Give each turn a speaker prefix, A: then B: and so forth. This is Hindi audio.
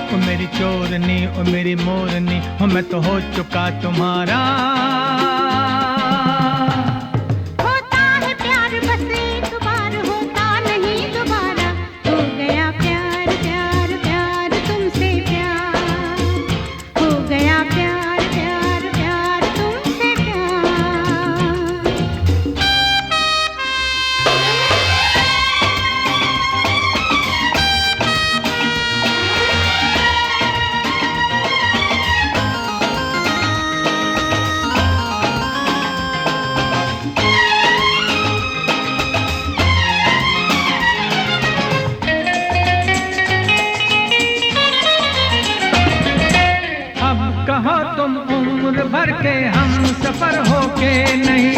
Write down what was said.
A: ओ मेरी चोरनी ओ मेरी मोरनी, हो मैं तो हो चुका तुम्हारा।
B: होता है प्यार बस एक बार, होता नहीं दोबारा। हो गया प्यार प्यार प्यार तुमसे प्यार, हो गया प्यार प्यार प्यार तुमसे प्यार।
A: अब कहो तुम उम्र भर के हम सफर हो के नहीं,